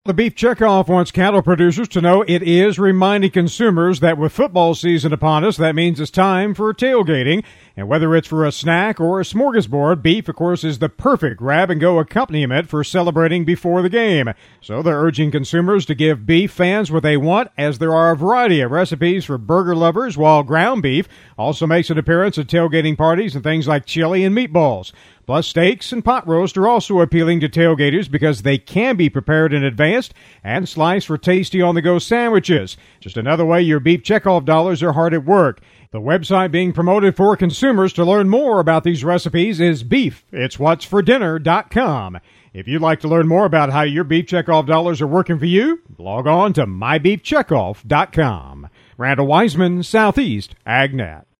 The Beef Checkoff wants cattle producers to know it is reminding consumers that with football season upon us, that means it's time for tailgating. And whether it's for a snack or a smorgasbord, beef, of course, is the perfect grab-and-go accompaniment for celebrating before the game. So they're urging consumers to give beef fans what they want, as there are a variety of recipes for burger lovers, while ground beef also makes an appearance at tailgating parties and things like chili and meatballs. Plus, steaks and pot roast are also appealing to tailgaters because they can be prepared in advance and sliced for tasty on-the-go sandwiches. Just another way your Beef Checkoff dollars are hard at work. The website being promoted for consumers to learn more about these recipes is beefitswhatsfordinner.com. If you'd like to learn more about how your Beef Checkoff dollars are working for you, log on to mybeefcheckoff.com. Randall Wiseman, Southeast AgNet.